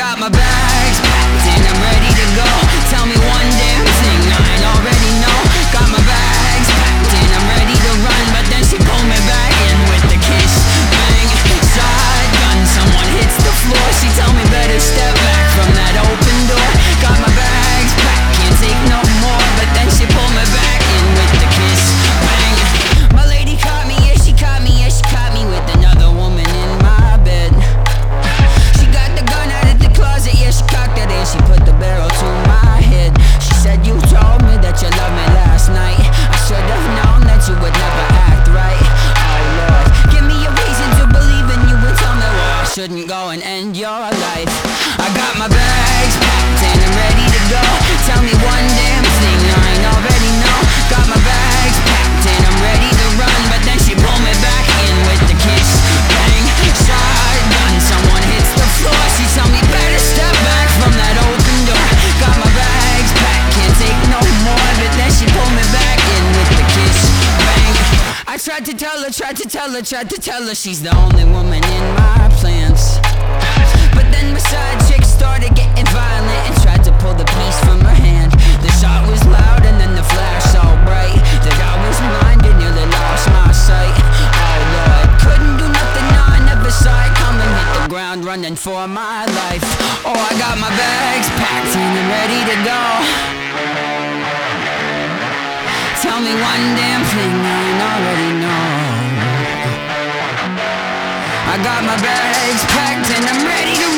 got my bags packed and I'm ready to go. Tell me one damn thing I already know. Got my bags packed and I'm ready to run, but then she pulled me back in with the kiss. Bang, shotgun, someone hits the floor. She tell me better step back from that open door. Got my bags packed, can't take no more, but then she pulled me back in with the kiss. Bang, my lady caught me, yeah she caught me, yeah she caught me with another woman in my bed. She got the gun out of the closet, yeah she cocked it and she put the barrel to my head. She said you told me that you loved me last night. I should have known that you would never act right. Oh Lord, give me a reason to believe in you and tell me why I shouldn't go and end your life. I got my bags packed and I'm ready to go. Tell me one damn thing I ain't already know. Got my bags packed and I'm ready to run, but then she pulled me back in with the kiss. Bang, shotgun, someone hits the floor. She tell me better step back from that open door. Got my bags packed, can't take no more, but then she pulled me back in with the kiss. Bang, I tried to tell her she's the only woman in my plans. But then my side chick started getting violent and tried to pull the piece from her hand. The shot was loud and then the flash so bright that I was blinded, nearly lost my sight. Oh Lord, couldn't do nothing, no I never saw it coming. Hit the ground running for my life. Oh, I got my bags packed and I'm ready to go. Tell me one damn thing I ain't already know. I got my bags packed and I'm ready to